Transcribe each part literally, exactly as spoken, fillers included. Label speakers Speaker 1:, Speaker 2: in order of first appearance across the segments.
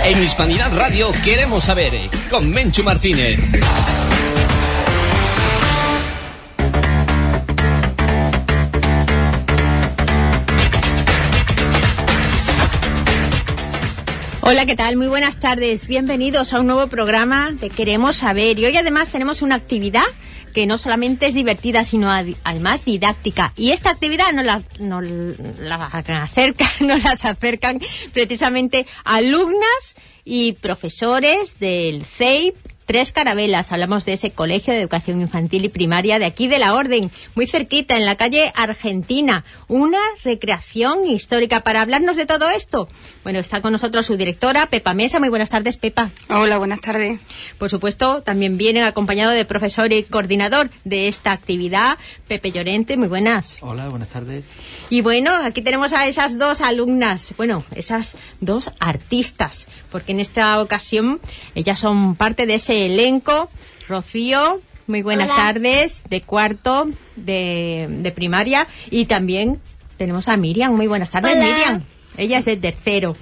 Speaker 1: En Hispanidad Radio queremos saber, con Menchu Martínez.
Speaker 2: Hola, ¿qué tal? Muy buenas tardes. Bienvenidos a un nuevo programa de Queremos Saber. Y hoy además tenemos una actividad que no solamente es divertida, sino además didáctica. Y esta actividad nos la, nos la acercan, nos las acercan precisamente alumnas y profesores del C E I P Tres Carabelas. Hablamos de ese colegio de educación infantil y primaria de aquí de la Orden, muy cerquita, en la calle Argentina. Una recreación histórica. Para hablarnos de todo esto, bueno, está con nosotros su directora, Pepa Mesa. Muy buenas tardes, Pepa.
Speaker 3: Hola, buenas tardes.
Speaker 2: Por supuesto, también viene acompañado de profesor y coordinador de esta actividad, Pepe Llorente. Muy buenas.
Speaker 4: Hola, buenas tardes.
Speaker 2: Y bueno, aquí tenemos a esas dos alumnas, bueno, esas dos artistas, porque en esta ocasión ellas son parte de ese elenco. Rocío, muy buenas
Speaker 5: Hola.
Speaker 2: tardes, de cuarto de, de primaria. Y también tenemos a Miriam. Muy buenas tardes.
Speaker 5: Hola.
Speaker 2: Miriam. Ella es de tercero.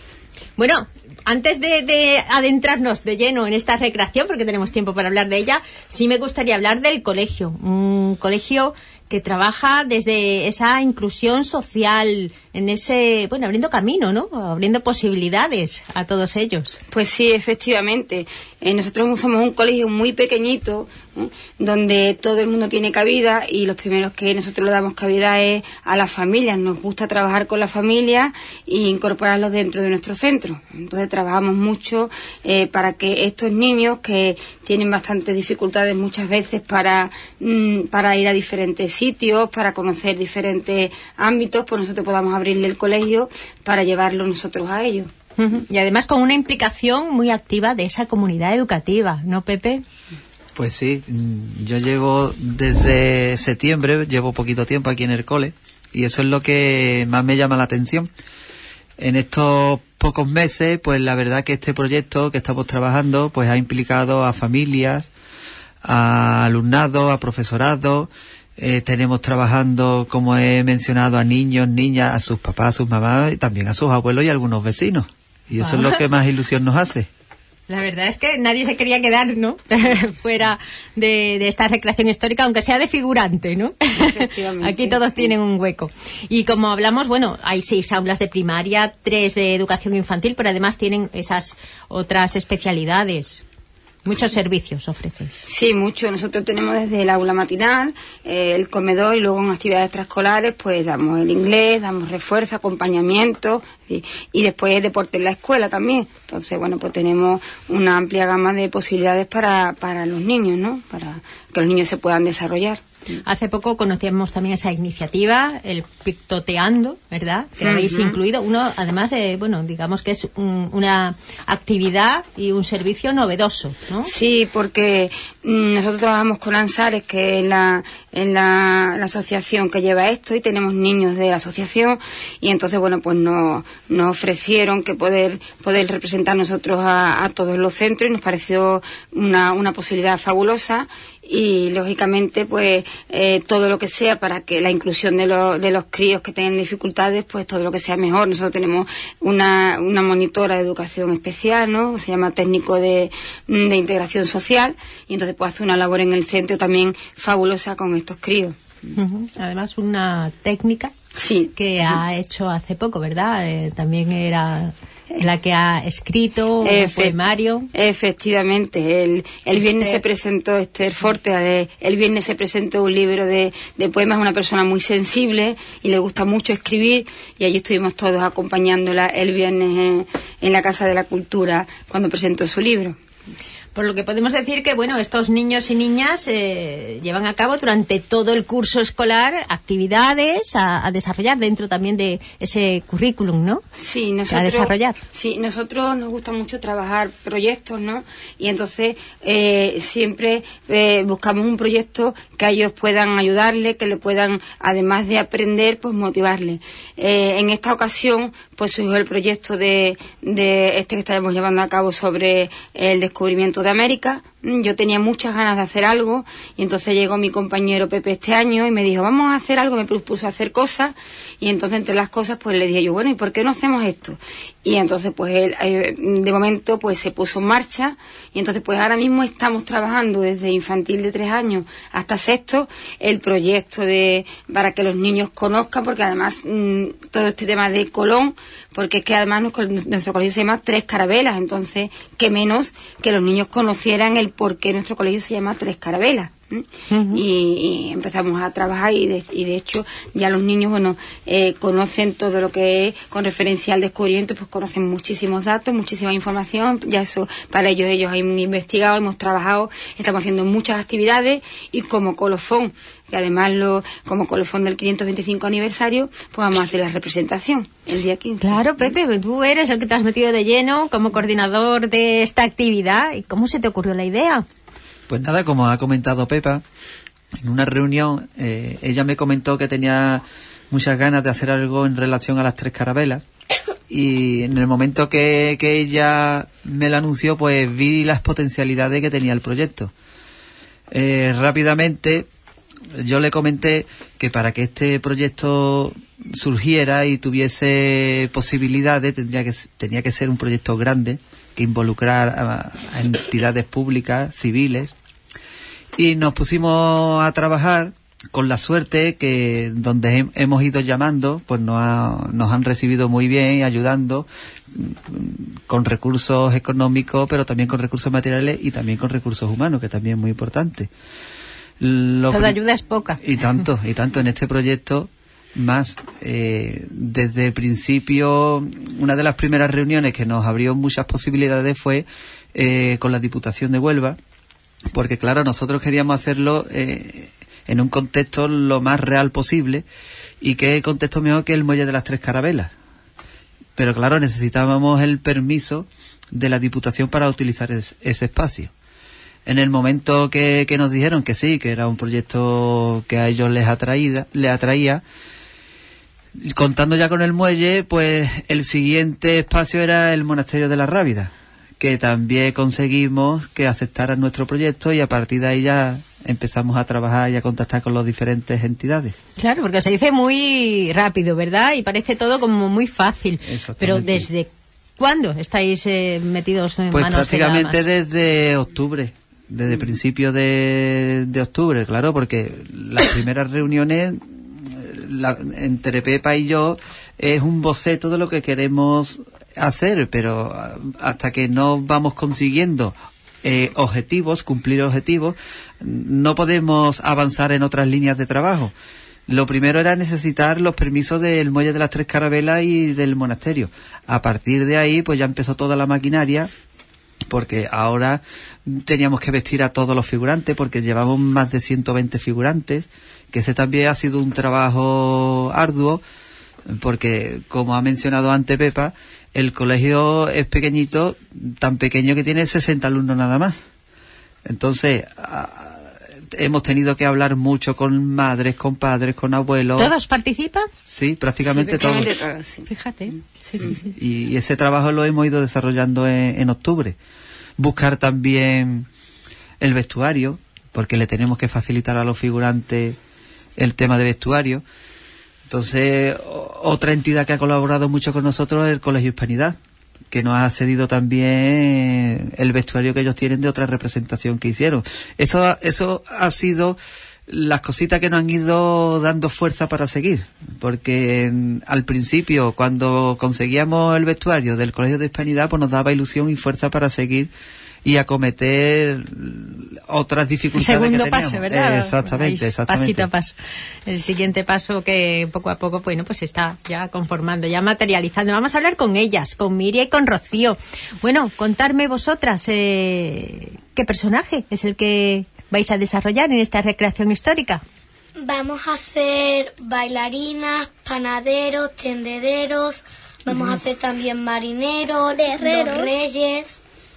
Speaker 2: Bueno, antes de, de adentrarnos de lleno en esta recreación, porque tenemos tiempo para hablar de ella, sí me gustaría hablar del colegio. Un colegio que trabaja desde esa inclusión social, en ese, bueno, abriendo camino, ¿no? Abriendo posibilidades a todos ellos.
Speaker 3: Pues sí, efectivamente. Eh, nosotros somos un colegio muy pequeñito, ¿eh? donde todo el mundo tiene cabida, y los primeros que nosotros le damos cabida es a las familias. Nos gusta trabajar con las familias e incorporarlos dentro de nuestro centro. Entonces trabajamos mucho eh, para que estos niños que tienen bastantes dificultades muchas veces para, mm, para ir a diferentes sitios, para conocer diferentes ámbitos, pues nosotros podamos abrirle el colegio para llevarlo nosotros a ellos.
Speaker 2: Uh-huh. Y además con una implicación muy activa de esa comunidad educativa, ¿no, Pepe?
Speaker 4: Pues sí, yo llevo desde septiembre, llevo poquito tiempo aquí en el cole, y eso es lo que más me llama la atención. En estos pocos meses, pues la verdad que este proyecto que estamos trabajando, pues ha implicado a familias, a alumnado, a profesorado. Eh, tenemos trabajando, como he mencionado, a niños, niñas, a sus papás, a sus mamás, y también a sus abuelos y a algunos vecinos. Y eso ah. es lo que más ilusión nos hace.
Speaker 2: La verdad es que nadie se quería quedar, ¿no? fuera de, de esta recreación histórica, aunque sea de figurante, ¿no? Aquí todos tienen un hueco. Y como hablamos, bueno, hay seis aulas de primaria, tres de educación infantil, pero además tienen esas otras especialidades. Muchos servicios ofrecen.
Speaker 3: Sí, mucho. Nosotros tenemos desde el aula matinal, eh, el comedor, y luego en actividades extraescolares pues damos el inglés, damos refuerzo, acompañamiento, y, y después deporte en la escuela también. Entonces, bueno, pues tenemos una amplia gama de posibilidades para, para los niños, ¿no? Para que los niños se puedan desarrollar.
Speaker 2: Hace poco conocíamos también esa iniciativa, el Pictoteando, ¿verdad? Que uh-huh. habéis incluido. Uno, además, eh, bueno, digamos que es un, una actividad y un servicio novedoso, ¿no?
Speaker 3: Sí, porque mm, nosotros trabajamos con ANSARES, que es la, es la, la asociación que lleva esto, y tenemos niños de la asociación, y entonces, bueno, pues nos, nos ofrecieron que poder, poder representar nosotros a, a todos los centros, y nos pareció una, una posibilidad fabulosa. Y lógicamente pues eh, todo lo que sea para que la inclusión de, lo, de los críos que tengan dificultades, pues todo lo que sea mejor. Nosotros tenemos una, una monitora de educación especial, ¿no? Se llama técnico de, de integración social, y entonces pues hace una labor en el centro también fabulosa con estos críos.
Speaker 2: Uh-huh. Además una técnica
Speaker 3: sí.
Speaker 2: que uh-huh. ha hecho hace poco, ¿verdad? Eh, también era la que ha escrito un
Speaker 3: Efe-
Speaker 2: poemario.
Speaker 3: Efectivamente, el, el viernes se presentó Esther Forte, el viernes se presentó un libro de, de poemas, una persona muy sensible y le gusta mucho escribir, y allí estuvimos todos acompañándola el viernes en, en la Casa de la Cultura cuando presentó su libro.
Speaker 2: Por lo que podemos decir que, bueno, estos niños y niñas eh, llevan a cabo durante todo el curso escolar actividades a, a desarrollar dentro también de ese currículum, ¿no?
Speaker 3: Sí, nosotros,
Speaker 2: a desarrollar.
Speaker 3: Sí, nosotros nos gusta mucho trabajar proyectos, ¿no? Y entonces eh, siempre eh, buscamos un proyecto que a ellos puedan ayudarle, que le puedan, además de aprender, pues motivarle. Eh, en esta ocasión, pues surgió el proyecto de, de este que estamos llevando a cabo sobre el descubrimiento de América, yo tenía muchas ganas de hacer algo y entonces llegó mi compañero Pepe este año y me dijo, vamos a hacer algo, me propuso hacer cosas y entonces entre las cosas pues le dije yo, bueno, ¿y por qué no hacemos esto? Y entonces pues él eh, de momento pues se puso en marcha y entonces pues ahora mismo estamos trabajando desde infantil de tres años hasta sexto el proyecto de para que los niños conozcan, porque además mmm, todo este tema de Colón, porque es que además nuestro colegio se llama Tres Carabelas, entonces qué menos que los niños conocieran el por qué nuestro colegio se llama Tres Carabelas. ¿Mm? Uh-huh. y, y empezamos a trabajar y de, y de hecho ya los niños bueno eh, conocen todo lo que es con referencia al descubrimiento, pues conocen muchísimos datos, muchísima información, ya eso para ellos ellos han investigado, hemos trabajado, estamos haciendo muchas actividades y como colofón, que además lo, como colofón del quinientos veinticinco aniversario, pues vamos a hacer la representación el día quince.
Speaker 2: Claro, Pepe, tú eres el que te has metido de lleno como coordinador de esta actividad. ¿Y cómo se te ocurrió la idea?
Speaker 4: Pues nada, como ha comentado Pepa, en una reunión eh, ella me comentó que tenía muchas ganas de hacer algo en relación a las Tres Carabelas y en el momento que, que ella me lo anunció pues vi las potencialidades que tenía el proyecto. Eh, rápidamente yo le comenté que para que este proyecto surgiera y tuviese posibilidades tendría que, tenía que ser un proyecto grande, que involucrar a, a entidades públicas, civiles, y nos pusimos a trabajar con la suerte que donde he, hemos ido llamando, pues nos, ha, nos han recibido muy bien, ayudando con recursos económicos, pero también con recursos materiales y también con recursos humanos, que también es muy importante. Lo
Speaker 2: Toda ayuda es poca.
Speaker 4: Y tanto, y tanto en este proyecto. Más, eh, desde el principio, una de las primeras reuniones que nos abrió muchas posibilidades fue eh, con la Diputación de Huelva, porque claro, nosotros queríamos hacerlo eh, en un contexto lo más real posible, y qué contexto mejor que el Muelle de las Tres Carabelas. Pero claro, necesitábamos el permiso de la Diputación para utilizar es, ese espacio. En el momento que, que nos dijeron que sí, que era un proyecto que a ellos les atraída, les atraía, contando ya con el muelle, pues el siguiente espacio era el Monasterio de la Rábida, que también conseguimos que aceptaran nuestro proyecto y a partir de ahí ya empezamos a trabajar y a contactar con las diferentes entidades.
Speaker 2: Claro, porque se dice muy rápido, ¿verdad? Y parece todo como muy fácil. Pero ¿desde cuándo estáis eh, metidos en
Speaker 4: pues
Speaker 2: manos
Speaker 4: prácticamente
Speaker 2: de damas?
Speaker 4: Desde octubre. Desde principios de, de octubre, claro, porque las primeras reuniones la, entre Pepa y yo es un boceto de lo que queremos hacer, pero hasta que no vamos consiguiendo eh, objetivos, cumplir objetivos, no podemos avanzar en otras líneas de trabajo. Lo primero era necesitar los permisos del Muelle de las Tres Carabelas y del monasterio. A partir de ahí, pues ya empezó toda la maquinaria, porque ahora teníamos que vestir a todos los figurantes, porque llevamos más de ciento veinte figurantes, que ese también ha sido un trabajo arduo, porque como ha mencionado antes Pepa, el colegio es pequeñito, tan pequeño que tiene sesenta alumnos nada más. Entonces, a, hemos tenido que hablar mucho con madres, con padres, con abuelos.
Speaker 2: ¿Todos participan?
Speaker 4: Sí, prácticamente, sí, prácticamente todos.
Speaker 3: todos sí.
Speaker 2: Fíjate. Sí, sí, sí.
Speaker 4: Y, y ese trabajo lo hemos ido desarrollando en, en octubre. Buscar también el vestuario, porque le tenemos que facilitar a los figurantes el tema de vestuario. Entonces, otra entidad que ha colaborado mucho con nosotros es el Colegio Hispanidad, que nos ha cedido también el vestuario que ellos tienen de otra representación que hicieron. Eso, eso ha sido las cositas que nos han ido dando fuerza para seguir, porque en, al principio, cuando conseguíamos el vestuario del Colegio de Hispanidad, pues nos daba ilusión y fuerza para seguir y acometer otras dificultades.
Speaker 2: El segundo
Speaker 4: que teníamos.
Speaker 2: paso, ¿verdad?
Speaker 4: Exactamente,
Speaker 2: Ahí,
Speaker 4: exactamente.
Speaker 2: Pasito a paso. El siguiente paso que poco a poco, bueno, pues está ya conformando, ya materializando. Vamos a hablar con ellas, con Miria y con Rocío. Bueno, contarme vosotras eh, qué personaje es el que vais a desarrollar en esta recreación histórica.
Speaker 5: Vamos a hacer bailarinas, panaderos, tendederos, vamos uh-huh. a hacer también marineros, guerreros, los reyes,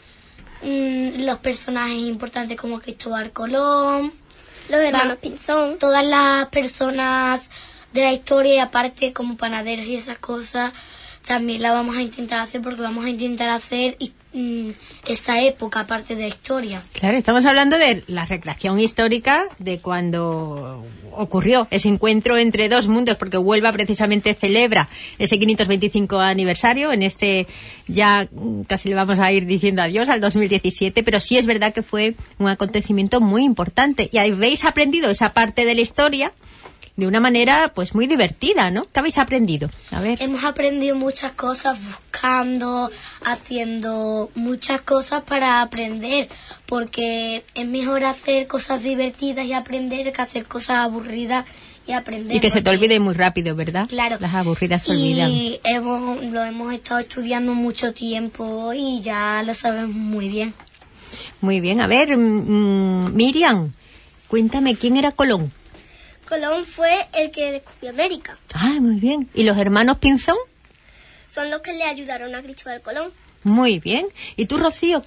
Speaker 5: mmm, los personajes importantes como Cristóbal Colón,
Speaker 6: los hermanos Pinzón,
Speaker 5: todas las personas de la historia, y aparte como panaderos y esas cosas, también la vamos a intentar hacer porque vamos a intentar hacer mm, esta época, aparte de la historia.
Speaker 2: Claro, estamos hablando de la recreación histórica de cuando ocurrió ese encuentro entre dos mundos, porque Huelva precisamente celebra ese quinientos veinticinco aniversario. En este ya casi le vamos a ir diciendo adiós al dos mil diecisiete, pero sí es verdad que fue un acontecimiento muy importante. Y habéis aprendido esa parte de la historia de una manera pues muy divertida, ¿no? ¿Qué habéis aprendido? A ver.
Speaker 5: Hemos aprendido muchas cosas buscando, haciendo muchas cosas para aprender, porque es mejor hacer cosas divertidas y aprender que hacer cosas aburridas y aprender.
Speaker 2: Y que se te olvide muy rápido, ¿verdad?
Speaker 5: Claro.
Speaker 2: Las aburridas se olvidan.
Speaker 5: Y hemos, lo hemos estado estudiando mucho tiempo y ya lo sabemos muy bien.
Speaker 2: Muy bien. A ver, mmm, Miriam, cuéntame, ¿quién era Colón?
Speaker 6: Colón fue el que descubrió América.
Speaker 2: Ah, muy bien. ¿Y los hermanos Pinzón?
Speaker 6: Son los que le ayudaron a Cristóbal Colón.
Speaker 2: Muy bien. ¿Y tú, Rocío?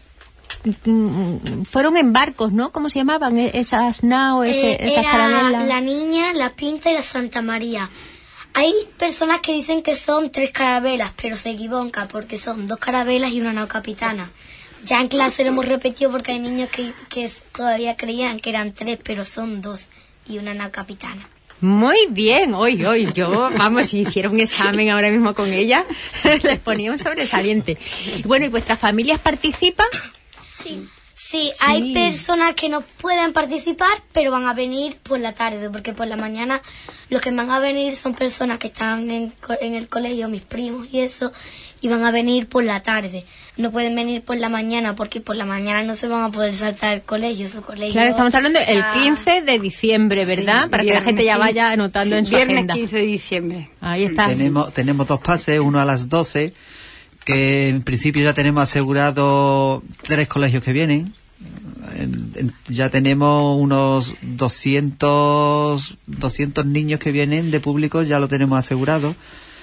Speaker 2: Fueron en barcos, ¿no? ¿Cómo se llamaban esas naos, ese,
Speaker 5: eh,
Speaker 2: esas
Speaker 5: era
Speaker 2: carabelas?
Speaker 5: La Niña, la Pinta y la Santa María. Hay personas que dicen que son tres carabelas, pero se equivocan porque son dos carabelas y una nao capitana. Ya en clase lo hemos repetido porque hay niños que, que todavía creían que eran tres, pero son dos y una nao capitana.
Speaker 2: Muy bien, hoy, hoy, yo, vamos, si hiciera un examen ahora mismo con ella, les ponía un sobresaliente. Bueno, ¿y vuestras familias participan?
Speaker 5: Sí. Sí, hay personas que no pueden participar, pero van a venir por la tarde, porque por la mañana los que van a venir son personas que están en, en el colegio, mis primos y eso, y van a venir por la tarde. No pueden venir por la mañana, porque por la mañana no se van a poder saltar el colegio, su colegio.
Speaker 2: Claro, estamos hablando del quince de diciembre, ¿verdad?
Speaker 3: Sí,
Speaker 2: para que la gente ya vaya anotando
Speaker 3: sí,
Speaker 2: en su
Speaker 3: viernes
Speaker 2: agenda.
Speaker 3: quince de diciembre.
Speaker 2: Ahí está.
Speaker 4: Tenemos, tenemos dos pases, uno a las doce, que en principio ya tenemos asegurado tres colegios que vienen. En, en, ya tenemos unos doscientos, doscientos niños que vienen de público, ya lo tenemos asegurado.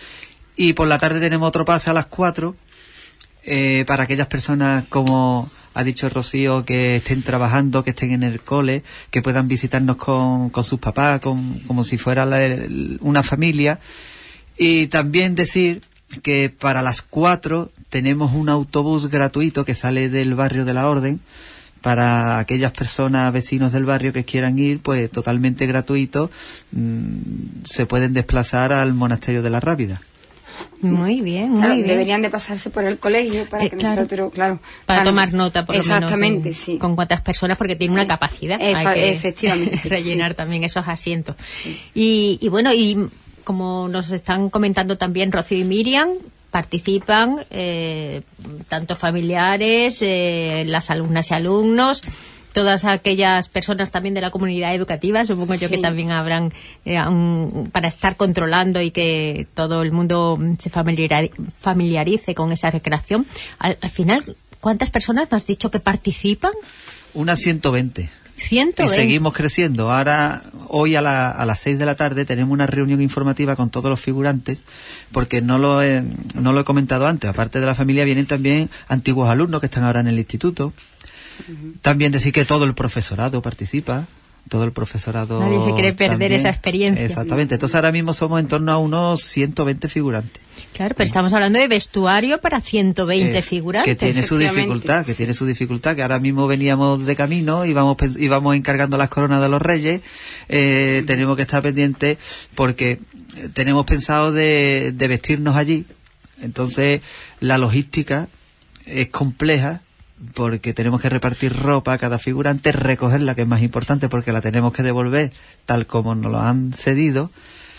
Speaker 4: Y por la tarde tenemos otro pase a las cuatro, eh, para aquellas personas, como ha dicho Rocío, que estén trabajando, que estén en el cole, que puedan visitarnos con, con sus papás, con, como si fuera la, una familia. Y también decir que para las cuatro tenemos un autobús gratuito que sale del barrio de la Orden, para aquellas personas, vecinos del barrio que quieran ir, pues totalmente gratuito, mmm, se pueden desplazar al monasterio de la Rábida.
Speaker 2: Muy bien, muy
Speaker 3: claro,
Speaker 2: bien.
Speaker 3: Deberían de pasarse por el colegio para
Speaker 2: eh,
Speaker 3: que
Speaker 2: claro,
Speaker 3: nosotros, claro...
Speaker 2: Para tomar nota, por lo menos.
Speaker 3: Exactamente,
Speaker 2: de,
Speaker 3: sí.
Speaker 2: Con cuántas personas, porque tiene una capacidad.
Speaker 3: Efa,
Speaker 2: hay que
Speaker 3: efectivamente.
Speaker 2: rellenar
Speaker 3: sí.
Speaker 2: también esos asientos.
Speaker 3: Sí.
Speaker 2: Y, y bueno, y como nos están comentando también Rocío y Miriam, participan eh, tanto familiares, eh, las alumnas y alumnos, todas aquellas personas también de la comunidad educativa, supongo yo sí. que también habrán eh, un, para estar controlando y que todo el mundo se familiarice con esa recreación. Al, al final, ¿cuántas personas me has dicho que participan?
Speaker 4: Unas ciento veinte.
Speaker 2: ciento veinte.
Speaker 4: Y seguimos creciendo. Ahora, hoy a, la, a las seis de la tarde tenemos una reunión informativa con todos los figurantes, porque no lo, he, no lo he comentado antes. Aparte de la familia vienen también antiguos alumnos que están ahora en el instituto. Uh-huh. También decir que todo el profesorado participa. Todo el profesorado.
Speaker 2: Nadie se quiere perder
Speaker 4: también.
Speaker 2: Esa experiencia.
Speaker 4: Exactamente. Entonces ahora mismo somos en torno a unos ciento veinte figurantes.
Speaker 2: Claro, pero estamos hablando de vestuario para ciento veinte es, figurantes.
Speaker 4: Que tiene su dificultad, que sí. tiene su dificultad, que ahora mismo veníamos de camino, íbamos, íbamos encargando las coronas de los reyes, eh, uh-huh. tenemos que estar pendientes porque tenemos pensado de, de vestirnos allí, entonces la logística es compleja, porque tenemos que repartir ropa a cada figurante, recogerla, que es más importante porque la tenemos que devolver tal como nos lo han cedido.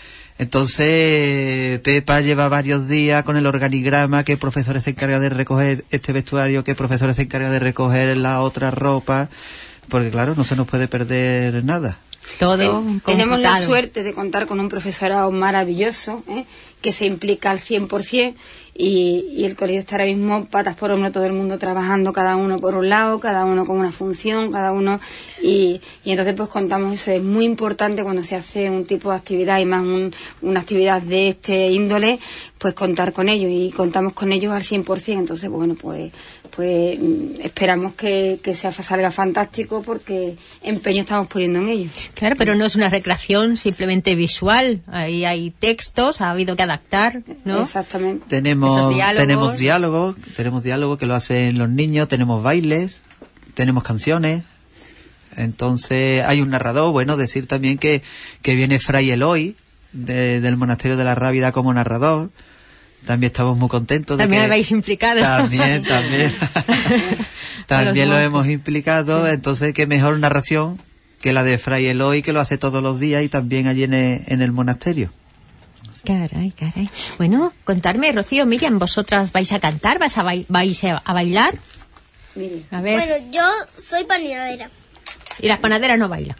Speaker 4: Entonces Pepa lleva varios días con el organigrama, qué profesores se encarga de recoger este vestuario, qué profesores se encarga de recoger la otra ropa, porque claro, no se nos puede perder nada.
Speaker 2: Todo
Speaker 3: eh, tenemos la suerte de contar con un profesorado maravilloso, ¿eh? que se implica al cien por ciento y, y el colegio está ahora mismo patas por hombro, todo el mundo trabajando, cada uno por un lado, cada uno con una función, cada uno y, y entonces pues contamos eso. Es muy importante cuando se hace un tipo de actividad y más un, una actividad de este índole, pues contar con ellos y contamos con ellos al cien por ciento. Entonces bueno, pues pues esperamos que, que sea, salga fantástico porque empeño estamos poniendo en ello.
Speaker 2: Claro, pero no es una recreación simplemente visual, ahí hay textos, ha habido que redactar, ¿no?
Speaker 3: Exactamente.
Speaker 4: Tenemos
Speaker 2: diálogos.
Speaker 4: tenemos diálogos, tenemos diálogos que lo hacen los niños, tenemos bailes, tenemos canciones. Entonces hay un narrador, bueno, decir también que, que viene Fray Eloy de, del Monasterio de la Rábida como narrador. También estamos muy contentos.
Speaker 2: También
Speaker 4: de que
Speaker 2: habéis implicado.
Speaker 4: También, también. También lo hemos implicado, sí. Entonces qué mejor narración que la de Fray Eloy, que lo hace todos los días y también allí en el, en el monasterio.
Speaker 2: Caray, caray. Bueno, contarme, Rocío, Miriam, ¿vosotras vais a cantar? ¿Vais a, ba vais a bailar? A ver.
Speaker 6: Bueno, yo soy panadera.
Speaker 2: Y las panaderas no bailan.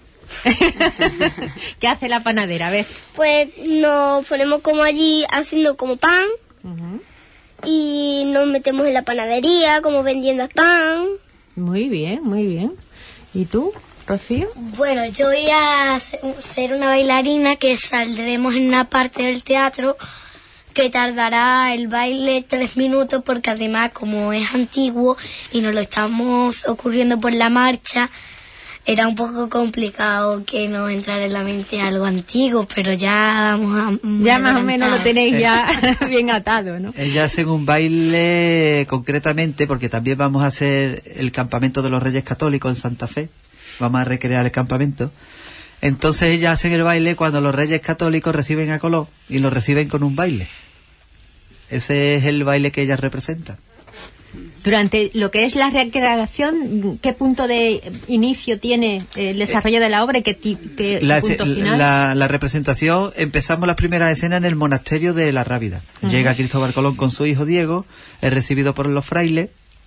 Speaker 2: ¿Qué hace la panadera? A ver.
Speaker 6: Pues nos ponemos como allí haciendo como pan. Uh-huh. Y nos metemos en la panadería como vendiendo pan.
Speaker 2: Muy bien, muy bien. ¿Y tú, Rocío?
Speaker 5: Bueno, yo voy a ser una bailarina que saldremos en una parte del teatro que tardará el baile tres minutos porque además como es antiguo y nos lo estamos ocurriendo por la marcha, era un poco complicado que nos entrara en la mente algo antiguo, pero ya vamos a...
Speaker 2: Ya más o menos lo tenéis ya bien atado, ¿no?
Speaker 4: Ella hace un baile concretamente, porque también vamos a hacer el campamento de los Reyes Católicos en Santa Fe. Vamos a recrear el campamento. Entonces ellas hacen el baile cuando los Reyes Católicos reciben a Colón y lo reciben con un baile. Ese es el baile que ellas representan.
Speaker 2: Durante lo que es la recreación, ¿qué punto de inicio tiene el desarrollo de la obra y qué, qué
Speaker 4: la,
Speaker 2: punto final?
Speaker 4: La, la representación, empezamos las primeras escenas en el monasterio de la Rábida. Uh-huh. Llega Cristóbal Colón con su hijo Diego, es recibido por los frailes,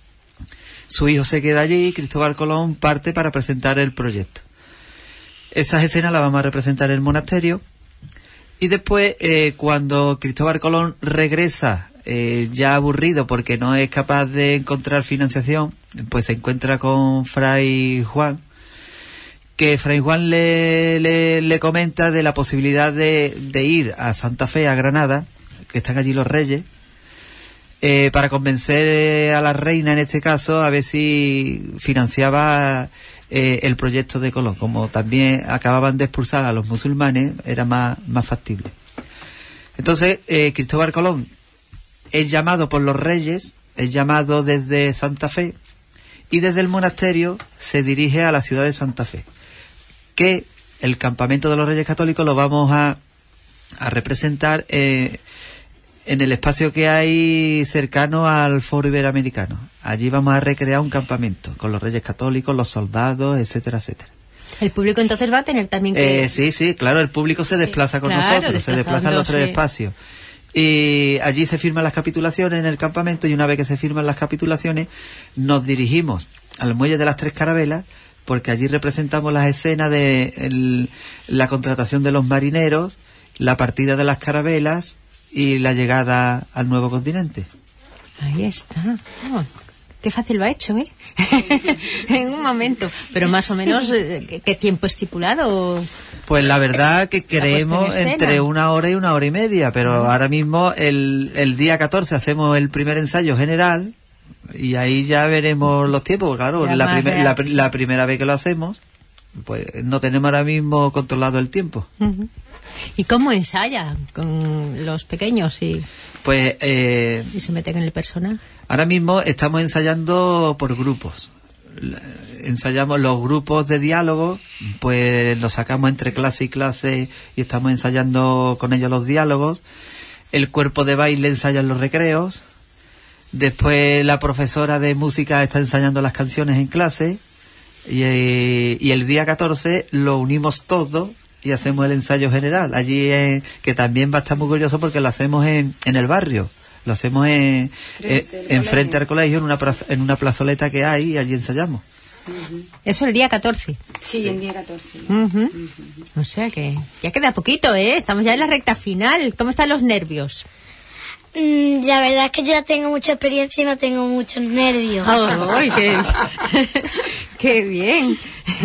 Speaker 4: su hijo se queda allí y Cristóbal Colón parte para presentar el proyecto. Esas escenas las vamos a representar en el monasterio y después, eh, cuando Cristóbal Colón regresa Eh, ya aburrido porque no es capaz de encontrar financiación, pues se encuentra con Fray Juan, que Fray Juan le, le, le comenta de la posibilidad de, de ir a Santa Fe, a Granada, que están allí los reyes, eh, para convencer a la reina, en este caso, a ver si financiaba eh, el proyecto de Colón. Como también acababan de expulsar a los musulmanes, era más, más factible. Entonces, eh, Cristóbal Colón es llamado por los reyes, es llamado desde Santa Fe y desde el monasterio se dirige a la ciudad de Santa Fe, que el campamento de los Reyes Católicos lo vamos a, a representar eh, en el espacio que hay cercano al Foro Iberoamericano. Allí vamos a recrear un campamento con los Reyes Católicos, los soldados, etcétera, etcétera.
Speaker 2: El público entonces va a tener también que...
Speaker 4: Eh, sí, sí, claro, el público se desplaza sí, con claro, nosotros, se desplazan los tres sí. espacios. Y allí se firman las capitulaciones en el campamento y una vez que se firman las capitulaciones nos dirigimos al muelle de las Tres Carabelas porque allí representamos las escenas de el, la contratación de los marineros, la partida de las carabelas y la llegada al nuevo continente.
Speaker 2: Ahí está. Oh, qué fácil lo ha hecho, ¿eh? En un momento. Pero más o menos, ¿qué, qué tiempo estipulado?
Speaker 4: Pues la verdad que creemos entre una hora y una hora y media, pero uh-huh. ahora mismo el, el día catorce hacemos el primer ensayo general y ahí ya veremos los tiempos, claro, la, primer, la, la primera vez que lo hacemos, pues no tenemos ahora mismo controlado el tiempo.
Speaker 2: Uh-huh. ¿Y cómo ensayan con los pequeños y,
Speaker 4: pues, eh,
Speaker 2: y se meten en el personaje?
Speaker 4: Ahora mismo estamos ensayando por grupos. Ensayamos los grupos de diálogo, pues los sacamos entre clase y clase y estamos ensayando con ellos los diálogos. El cuerpo de baile ensaya en los recreos. Después la profesora de música está ensayando las canciones en clase. Y, y el día catorce lo unimos todo y hacemos el ensayo general. Allí, en, que también va a estar muy curioso porque lo hacemos en, en el barrio. Lo hacemos en frente, en, en frente al colegio, en una, en una plazoleta que hay y allí ensayamos.
Speaker 2: Uh-huh. Eso el día catorce.
Speaker 3: Sí, sí, el día catorce.
Speaker 2: Uh-huh. Uh-huh. O sea que ya queda poquito, ¿eh? Estamos ya en la recta final. ¿Cómo están los nervios?
Speaker 5: Mm, la verdad es que yo ya tengo mucha experiencia y no tengo muchos nervios.
Speaker 2: Oh, qué, qué bien.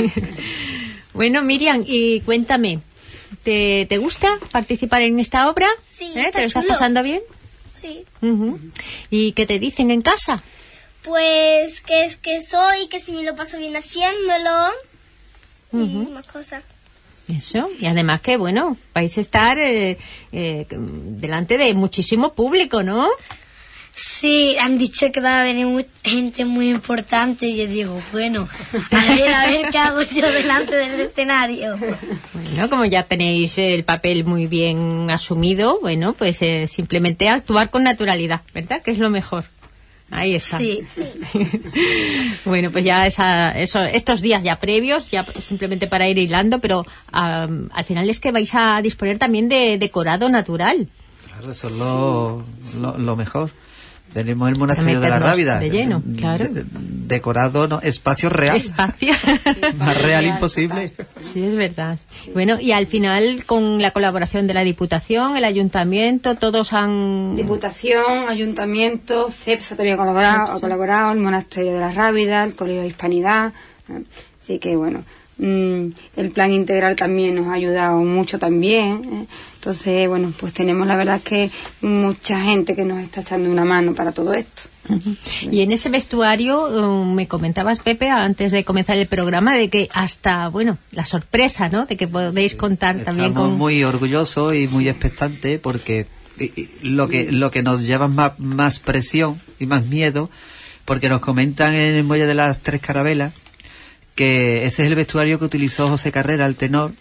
Speaker 2: Bueno, Miriam, y cuéntame, ¿te, te gusta participar en esta obra?
Speaker 6: Sí,
Speaker 2: ¿Eh?
Speaker 6: está
Speaker 2: ¿Te lo estás
Speaker 6: chulo.
Speaker 2: pasando bien?
Speaker 6: Sí.
Speaker 2: Uh-huh. ¿Y qué te dicen en casa?
Speaker 6: Pues que es que soy, que si me lo paso bien haciéndolo
Speaker 2: uh-huh.
Speaker 6: y más cosas.
Speaker 2: Eso, y además que, bueno, vais a estar eh, eh, delante de muchísimo público, ¿no?
Speaker 5: Sí, han dicho que va a venir muy- gente muy importante y yo digo, bueno, a ver, a ver qué hago yo delante del escenario.
Speaker 2: Bueno, como ya tenéis el papel muy bien asumido, bueno, pues eh, simplemente actuar con naturalidad, ¿verdad? Que es lo mejor. Ahí está.
Speaker 5: Sí.
Speaker 2: Bueno, pues ya esa, eso, estos días ya previos, ya simplemente para ir hilando, pero am, al final es que vais a disponer también de decorado natural.
Speaker 4: Claro, eso es lo, lo, lo mejor. Tenemos el monasterio de la
Speaker 2: meternos
Speaker 4: Rábida.
Speaker 2: de lleno, claro.
Speaker 4: de- decorado, no, espacio real.
Speaker 2: Espacio.
Speaker 4: Más real imposible.
Speaker 2: Sí, es verdad. Bueno, y al final, con la colaboración de la Diputación, el Ayuntamiento, todos han...
Speaker 3: Diputación, Ayuntamiento, CEPSA también ha colaborado,
Speaker 2: CEPSA.
Speaker 3: ha colaborado, el Monasterio de la Rábida, el Colegio de Hispanidad. ¿eh? Así que bueno, mm, el plan integral también nos ha ayudado mucho también. ¿eh? Entonces, bueno, pues tenemos la verdad que mucha gente que nos está echando una mano para todo esto.
Speaker 2: Ujú. Y en ese vestuario, um, me comentabas, Pepe, antes de comenzar el programa, de que hasta, bueno, la sorpresa, ¿no? De que podéis contar también
Speaker 4: Estamos
Speaker 2: con...
Speaker 4: muy orgullosos y muy expectantes porque y- y lo que lo que nos lleva más, más presión y más miedo, porque nos comentan en el Muelle de las Tres Carabelas que ese es el vestuario que utilizó José Carrera, el tenor,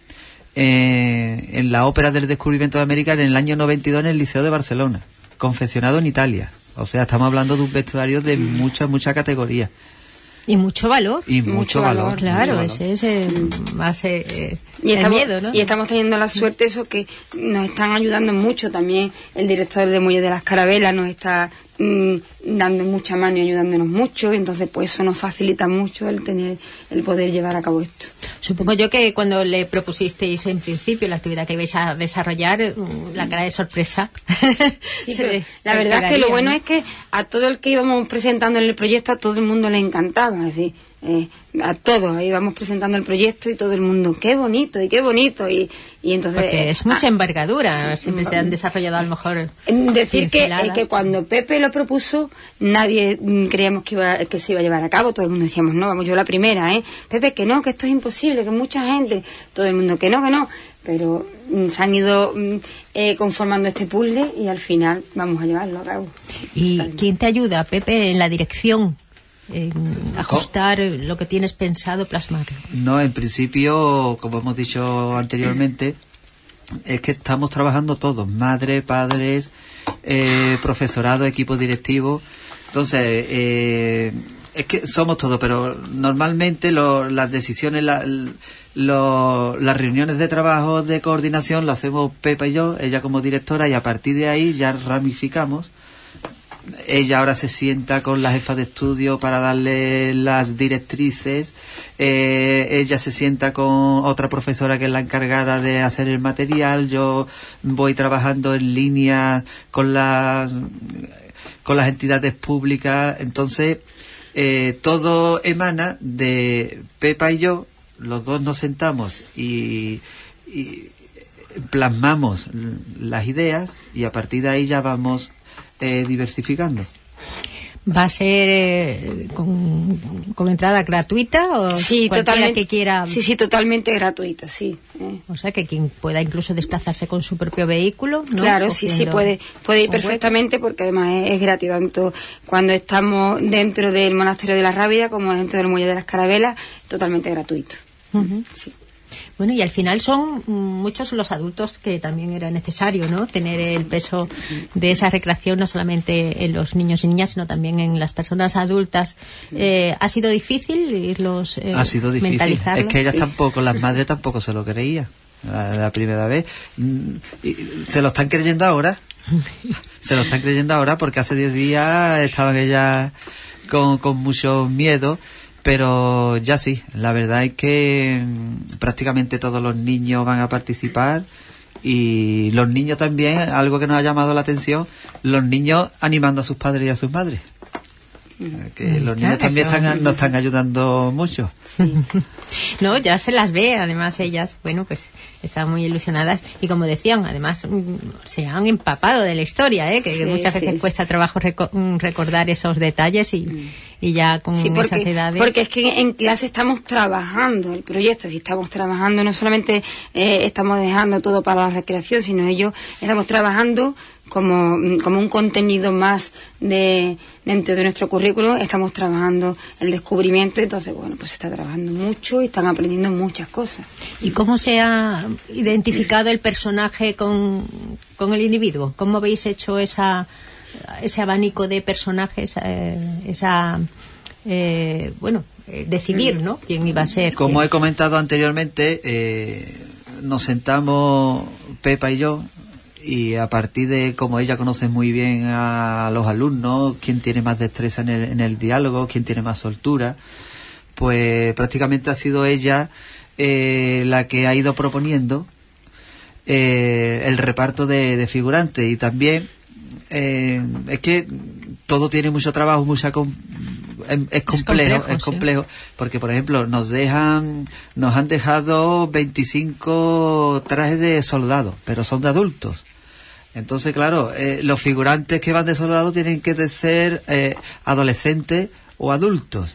Speaker 4: eh, en la ópera del descubrimiento de América en el año noventa y dos en el Liceo de Barcelona, confeccionado en Italia. O sea, estamos hablando de un vestuario de mucha, mucha categoría
Speaker 2: Y mucho valor.
Speaker 4: y mucho,
Speaker 3: Mucho
Speaker 4: valor.
Speaker 3: valor,
Speaker 2: Claro,
Speaker 4: mucho valor.
Speaker 2: ese es eh, más eh, eh,
Speaker 3: Y
Speaker 2: el
Speaker 3: estamos,
Speaker 2: miedo, ¿no?
Speaker 3: y estamos teniendo la suerte eso que nos están ayudando mucho también. El director de Muelle de las Carabelas nos está mm, dando mucha mano y ayudándonos mucho, y entonces pues eso nos facilita mucho el tener el poder llevar a cabo esto.
Speaker 2: Supongo yo que cuando le propusisteis en principio la actividad que ibais a desarrollar, mm, la cara de sorpresa.
Speaker 3: Sí,
Speaker 2: se
Speaker 3: pero
Speaker 2: le
Speaker 3: la verdad es que lo
Speaker 2: alteraría,
Speaker 3: bueno
Speaker 2: ¿no?
Speaker 3: es que a todo el que íbamos presentando en el proyecto, a todo el mundo le encantaba, es decir, eh, a todos íbamos presentando el proyecto y todo el mundo, qué bonito y qué bonito, y, y entonces...
Speaker 2: Porque es mucha
Speaker 3: ah,
Speaker 2: envergadura,
Speaker 3: sí,
Speaker 2: siempre se han desarrollado a lo mejor
Speaker 3: decir que, eh,
Speaker 2: pinceladas.
Speaker 3: que cuando Pepe lo propuso, nadie mm, creíamos que, iba, que se iba a llevar a cabo, todo el mundo decíamos, no, vamos, yo la primera, ¿eh? Pepe, que no, que esto es imposible, que mucha gente, todo el mundo, que no, que no, pero mm, se han ido mm, eh, conformando este puzzle y al final vamos a llevarlo a cabo.
Speaker 2: ¿Y
Speaker 3: Está bien.
Speaker 2: quién te ayuda, Pepe, en la dirección? En ajustar lo que tienes pensado, plasmar.
Speaker 4: No, en principio, como hemos dicho anteriormente, es que estamos trabajando todos, madres, padres, eh, profesorado, equipo directivo. Entonces, eh, es que somos todos, pero normalmente lo- las decisiones, la- lo- las reuniones de trabajo, de coordinación, lo hacemos Pepa y yo, ella como directora, y a partir de ahí ya ramificamos. Ella ahora se sienta con la jefa de estudio para darle las directrices. Eh, ella se sienta con otra profesora que es la encargada de hacer el material. Yo voy trabajando en línea con las con las entidades públicas. Entonces, eh, todo emana de Pepa y yo. Los dos nos sentamos y, y plasmamos las ideas, y a partir de ahí ya vamos eh, diversificando.
Speaker 2: ¿Va a ser eh, con, con entrada gratuita o
Speaker 3: Sí,
Speaker 2: cualquiera
Speaker 3: totalmente.
Speaker 2: que quiera?
Speaker 3: Sí, sí, totalmente gratuito, sí. eh.
Speaker 2: O sea, que quien pueda incluso desplazarse con su propio vehículo, ¿no?
Speaker 3: Claro, sí, sí,
Speaker 2: Cogiendo
Speaker 3: puede, puede ir
Speaker 2: un hueco.
Speaker 3: perfectamente porque además es, es gratis, tanto cuando estamos dentro del Monasterio de la Rábida como dentro del Muelle de las Carabelas, totalmente gratuito.
Speaker 2: Ujú.
Speaker 3: Sí.
Speaker 2: Bueno, y al final son mm, muchos los adultos que también era necesario, ¿no? Tener el peso de esa recreación no solamente en los niños y niñas, sino también en las personas adultas. Eh, ¿Ha sido difícil irlos eh,
Speaker 4: Ha sido difícil. Es
Speaker 2: mentalizarlos?
Speaker 4: que ellas
Speaker 3: Sí.
Speaker 4: tampoco, las madres tampoco se lo creían la, la primera vez. Mm, y se lo están creyendo ahora. Se lo están creyendo ahora porque hace diez días estaban ellas con, con mucho miedo. Pero ya sí, la verdad es que mm, prácticamente todos los niños van a participar, y los niños también, algo que nos ha llamado la atención, los niños animando a sus padres y a sus madres. Eh, Que los niños
Speaker 2: Claro,
Speaker 4: también
Speaker 2: eso.
Speaker 4: están, nos están ayudando mucho.
Speaker 2: No, ya se las ve, además ellas, bueno, pues están muy ilusionadas y como decían, además mm, se han empapado de la historia, ¿eh? Que
Speaker 3: Sí,
Speaker 2: muchas
Speaker 3: sí,
Speaker 2: veces
Speaker 3: sí.
Speaker 2: cuesta trabajo reco- mm, recordar esos detalles y, y ya con
Speaker 3: sí, porque,
Speaker 2: esas edades.
Speaker 3: Porque es que en clase estamos trabajando el proyecto, si estamos trabajando, no solamente eh, estamos dejando todo para la recreación, sino ellos estamos trabajando como, como un contenido más de dentro de nuestro currículo, estamos trabajando el descubrimiento, entonces bueno, pues se está trabajando mucho y están aprendiendo muchas cosas.
Speaker 2: ¿Y cómo se ha identificado el personaje con, con el individuo? ¿Cómo habéis hecho esa, ese abanico de personajes, eh, esa, eh, bueno, eh, decidir, ¿no?, quién iba a ser?
Speaker 4: Como
Speaker 2: quién...
Speaker 4: he comentado anteriormente, eh, nos sentamos Pepa y yo, y a partir de como ella conoce muy bien a los alumnos, quién tiene más destreza en el, en el diálogo, quién tiene más soltura, pues prácticamente ha sido ella eh, la que ha ido proponiendo eh, el reparto de, de figurantes. Y también eh, es que todo tiene mucho trabajo, mucha com- es complejo, es complejo, es complejo sí. Porque por ejemplo nos dejan, nos han dejado veinticinco trajes de soldados, pero son de adultos. Entonces, claro, eh, los figurantes que van de soldado tienen que de ser eh, adolescentes o adultos.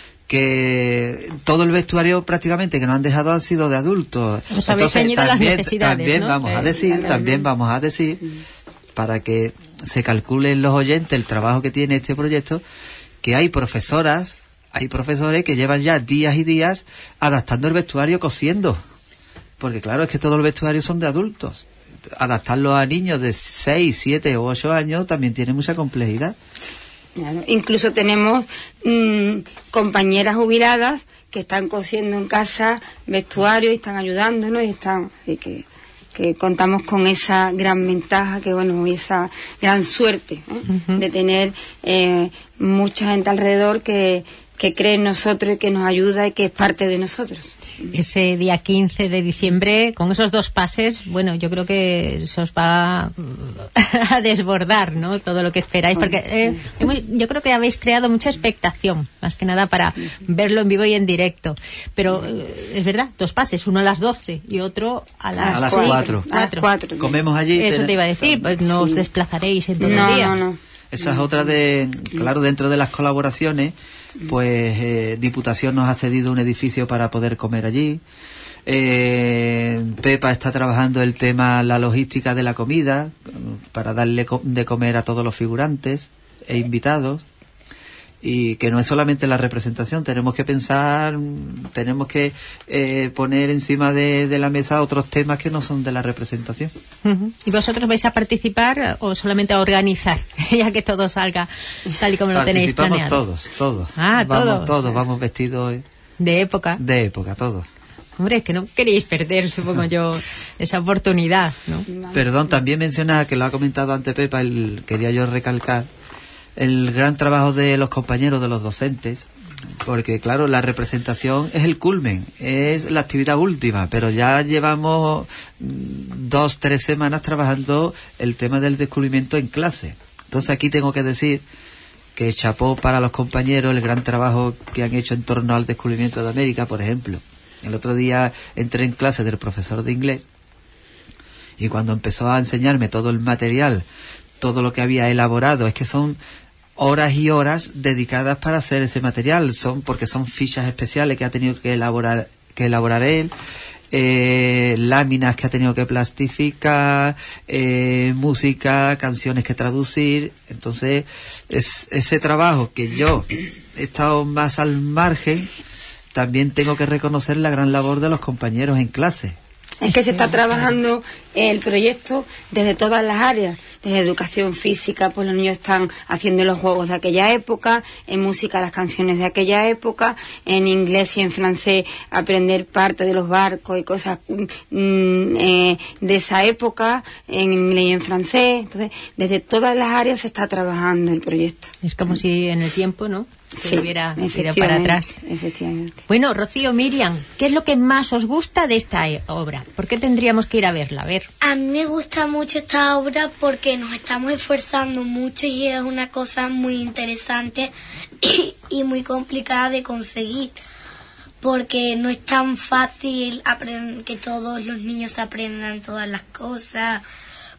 Speaker 4: Que todo el vestuario prácticamente que nos han dejado han sido de adultos.
Speaker 2: Os habéis ceñido las necesidades,
Speaker 4: también
Speaker 2: ¿no?
Speaker 4: vamos
Speaker 2: eh,
Speaker 4: a decir, también vamos a decir, para que se calculen los oyentes el trabajo que tiene este proyecto, que hay profesoras, hay profesores que llevan ya días y días adaptando el vestuario, cosiendo. Porque claro, es que todo el vestuario son de adultos. Adaptarlo a niños de seis, siete o ocho años también tiene mucha complejidad.
Speaker 3: Claro. Incluso tenemos mmm, compañeras jubiladas que están cosiendo en casa vestuario y están ayudándonos y están, así que, que contamos con esa gran ventaja, que bueno, y esa gran suerte, ¿eh? Uh-huh. De tener eh, mucha gente alrededor que, que cree en nosotros y que nos ayuda y que es parte de nosotros.
Speaker 2: Ese día quince de diciembre, con esos dos pases, bueno, yo creo que se os va a desbordar, ¿no?, todo lo que esperáis, porque eh, yo creo que habéis creado mucha expectación, más que nada para verlo en vivo y en directo. Pero eh, es verdad, dos pases, uno a las doce y otro a las,
Speaker 4: a las cuatro.
Speaker 3: A las cuatro.
Speaker 4: Comemos allí.
Speaker 2: Eso te iba a decir, pues no sí. os desplazaréis en todo
Speaker 3: no,
Speaker 2: el día.
Speaker 3: No, no.
Speaker 4: Esa es otra de, claro, dentro de las colaboraciones, pues eh, Diputación nos ha cedido un edificio para poder comer allí. Eh, Pepa está trabajando el tema, la logística de la comida, para darle co- de comer a todos los figurantes e invitados. Y que no es solamente la representación, tenemos que pensar, tenemos que eh, poner encima de, de la mesa otros temas que no son de la representación.
Speaker 2: Uh-huh. ¿Y vosotros vais a participar o solamente a organizar, ya que todo salga tal y como lo tenéis planeado?
Speaker 4: Participamos todos, todos.
Speaker 2: Ah,
Speaker 4: vamos
Speaker 2: todos.
Speaker 4: todos, vamos vestidos
Speaker 2: de época.
Speaker 4: De época, todos.
Speaker 2: Hombre, es que no queréis perder, supongo yo, esa oportunidad, ¿no?
Speaker 4: Perdón, también mencionar, que lo ha comentado antes Pepa, el, quería yo recalcar el gran trabajo de los compañeros, de los docentes, porque claro, la representación es el culmen, es la actividad última, pero ya llevamos dos, tres semanas trabajando el tema del descubrimiento en clase. Entonces aquí tengo que decir que chapó para los compañeros el gran trabajo que han hecho en torno al descubrimiento de América. Por ejemplo, el otro día entré en clase del profesor de inglés y cuando empezó a enseñarme todo el material, todo lo que había elaborado, es que son horas y horas dedicadas para hacer ese material, son porque son fichas especiales que ha tenido que elaborar que elaborar él, eh, láminas que ha tenido que plastificar, eh, música, canciones que traducir. Entonces es ese trabajo que yo he estado más al margen, también tengo que reconocer la gran labor de los compañeros en clase.
Speaker 3: Es que se está trabajando el proyecto desde todas las áreas, desde educación física, pues los niños están haciendo los juegos de aquella época, en música las canciones de aquella época, en inglés y en francés aprender parte de los barcos y cosas mm, eh, de esa época, en inglés y en francés. Entonces, desde todas las áreas se está trabajando el proyecto.
Speaker 2: Es como si en el tiempo, ¿no?, se
Speaker 3: sí,
Speaker 2: hubiera ido para atrás.
Speaker 3: Efectivamente.
Speaker 2: Bueno, Rocío, Miriam, ¿qué es lo que más os gusta de esta obra? ¿Por qué tendríamos que ir a verla? A ver.
Speaker 5: A mí me gusta mucho esta obra porque nos estamos esforzando mucho y es una cosa muy interesante y, y muy complicada de conseguir. Porque no es tan fácil aprend- que todos los niños aprendan todas las cosas,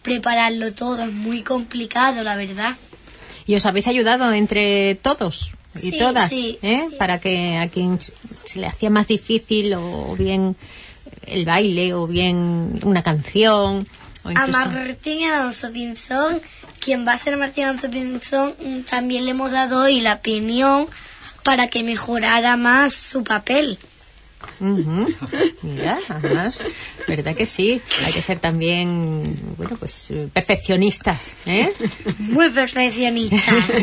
Speaker 5: prepararlo todo, es muy complicado, la verdad.
Speaker 2: ¿Y os habéis ayudado entre todos? y
Speaker 5: Sí,
Speaker 2: todas,
Speaker 5: sí,
Speaker 2: ¿eh?
Speaker 5: sí.
Speaker 2: Para que a quien se le hacía más difícil o bien el baile o bien una canción o
Speaker 5: A
Speaker 2: incluso...
Speaker 5: Martín Alonso Pinzón, quien va a ser Martín Alonso Pinzón, mm, también le hemos dado hoy la opinión para que mejorara más su papel.
Speaker 2: Ujú. Mira, además, verdad que sí, hay que ser también, bueno, pues eh, perfeccionistas, ¿eh?
Speaker 5: Muy perfeccionista.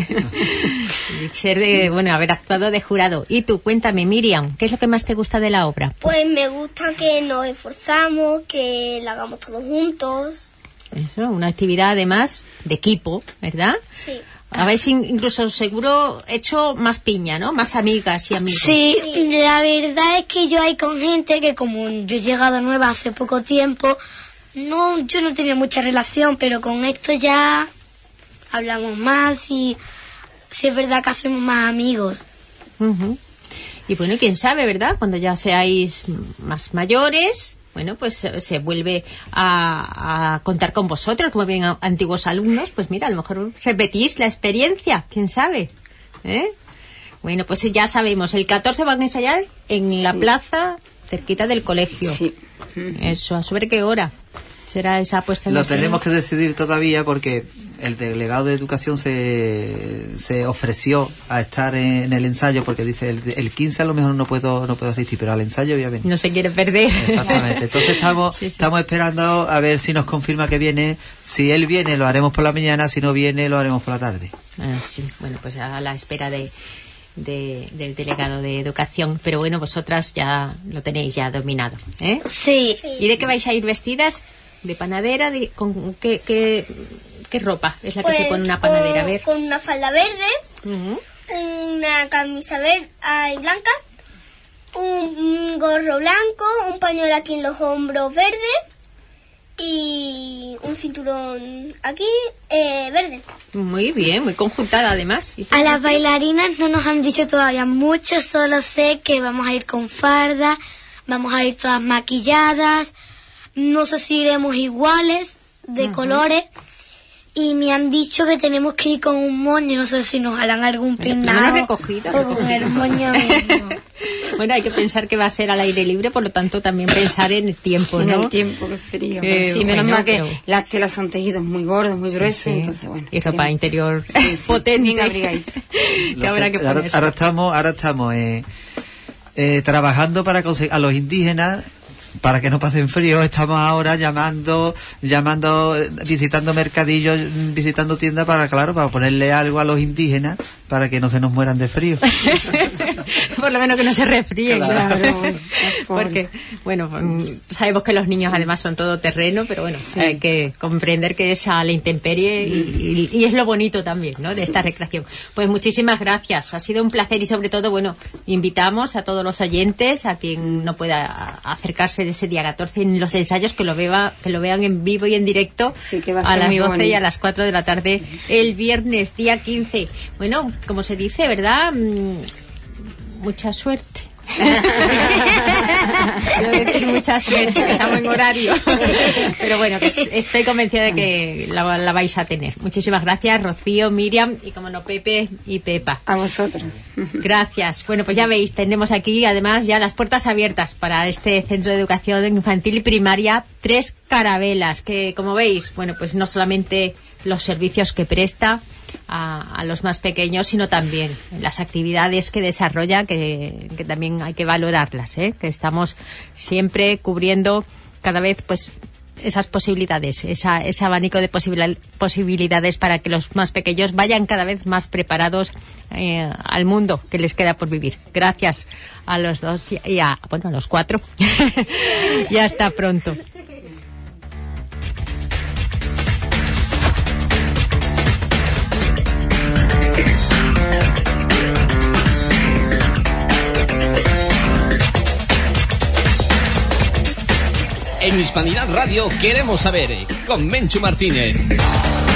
Speaker 2: Y ser de, bueno, haber actuado de jurado. Y tú, cuéntame, Miriam, ¿qué es lo que más te gusta de la obra?
Speaker 6: Pues me gusta que nos esforzamos, que la hagamos todos juntos.
Speaker 2: Eso, una actividad además de equipo, ¿verdad?
Speaker 6: Sí.
Speaker 2: Habéis in- incluso seguro hecho más piña, ¿no? Más amigas y amigos.
Speaker 5: Sí, la verdad es que yo hay con gente que como yo he llegado nueva hace poco tiempo, no, yo no tenía mucha relación, pero con esto ya hablamos más y sí es verdad que hacemos más amigos.
Speaker 2: Ujú. Y bueno, quién sabe, ¿verdad? Cuando ya seáis más mayores, bueno, pues eh, se vuelve a, a contar con vosotros, como bien a- antiguos alumnos, pues mira, a lo mejor repetís la experiencia, quién sabe, ¿eh? Bueno, pues ya sabemos, el catorce van a ensayar en la plaza cerquita del colegio.
Speaker 3: Sí.
Speaker 2: Eso, ¿a sobre qué hora será esa puesta en
Speaker 4: Lo
Speaker 2: escena?
Speaker 4: tenemos que decidir todavía porque el delegado de Educación se, se ofreció a estar en el ensayo porque dice el, el quince a lo mejor no puedo no puedo asistir, pero al ensayo voy a venir.
Speaker 2: No se quiere perder.
Speaker 4: Exactamente. Entonces estamos
Speaker 2: Sí, sí.
Speaker 4: estamos esperando a ver si nos confirma que viene. Si él viene lo haremos por la mañana, si no viene lo haremos por la tarde.
Speaker 2: Ah, sí, bueno, pues a la espera de, de- del delegado de Educación. Pero bueno, vosotras ya lo tenéis ya dominado, ¿eh?
Speaker 5: Sí,
Speaker 2: ¿Y de qué vais a ir vestidas? ¿De panadera? De, ¿Con qué, qué, qué ropa es la que se pone una panadera? A ver.
Speaker 6: Con, con una falda verde,
Speaker 2: Ujú.
Speaker 6: una camisa verde y blanca, un, un gorro blanco, un pañuelo aquí en los hombros verde y un cinturón aquí eh, verde.
Speaker 2: Muy bien, muy conjuntada además. ¿Y tú?
Speaker 5: a las bailarinas no nos han dicho todavía mucho, solo sé que vamos a ir con farda, vamos a ir todas maquilladas, no sé si iremos iguales, de colores, y me han dicho que tenemos que ir con un moño, no sé si nos harán algún
Speaker 2: Bueno, por lo
Speaker 5: peinado
Speaker 2: menos recogido,
Speaker 5: o con el moño mismo.
Speaker 2: Bueno, hay que pensar que va a ser al aire libre, por lo tanto también pensar en el tiempo,
Speaker 3: En
Speaker 2: ¿no?
Speaker 3: el tiempo, que frío.
Speaker 2: Eh,
Speaker 3: sí, menos
Speaker 2: bueno,
Speaker 3: mal que
Speaker 2: pero-
Speaker 3: las telas son tejidos muy gordos, muy gruesos,
Speaker 2: Sí.
Speaker 3: entonces bueno.
Speaker 2: Y ropa
Speaker 3: bien.
Speaker 2: interior
Speaker 3: Sí, sí,
Speaker 2: potente.
Speaker 3: bien abrigadita.
Speaker 2: que habrá que
Speaker 4: ahora,
Speaker 2: ponerse.
Speaker 4: ahora estamos ahora estamos eh, eh, trabajando para conseguir a los indígenas para que no pasen frío. Estamos ahora llamando llamando eh, visitando mercadillos, mm, visitando tiendas para, claro, para ponerle algo a los indígenas para que no se nos mueran de frío.
Speaker 2: Por lo menos que no se resfríen,
Speaker 4: Claro.
Speaker 2: claro. Porque, bueno, mm, sabemos que los niños además son todo terreno, pero bueno, hay que comprender que es a la intemperie y, y- y es lo bonito también, ¿no?, de esta recreación. Pues muchísimas gracias, ha sido un placer y sobre todo, bueno, invitamos a todos los oyentes, a quien no pueda a- acercarse ese día catorce en los ensayos, que lo vea, que lo vean en vivo y en directo
Speaker 3: Sí, que va a
Speaker 2: a
Speaker 3: ser
Speaker 2: las
Speaker 3: muy
Speaker 2: doce y
Speaker 3: bonito.
Speaker 2: a las cuatro de la tarde el viernes, día quince. Bueno, como se dice, ¿verdad? Mm, mucha suerte. Quiero decir mucha suerte, que estamos en horario. Pero bueno, que es- estoy convencida de que la, la vais a tener. Muchísimas gracias, Rocío, Miriam y, como no, Pepe y Pepa.
Speaker 3: A vosotros.
Speaker 2: Gracias. Bueno, pues ya veis, tenemos aquí además ya las puertas abiertas para este Centro de Educación Infantil y Primaria Tres Carabelas, que como veis, bueno, pues no solamente los servicios que presta a, a los más pequeños, sino también las actividades que desarrolla, que, que también hay que valorarlas, ¿eh? Que estamos siempre cubriendo cada vez pues esas posibilidades, esa, ese abanico de posibil- posibilidades para que los más pequeños vayan cada vez más preparados eh, al mundo que les queda por vivir. Gracias a los dos y y a, bueno, a los cuatro. Y hasta pronto.
Speaker 1: En Hispanidad Radio queremos saber, con Menchu Martínez.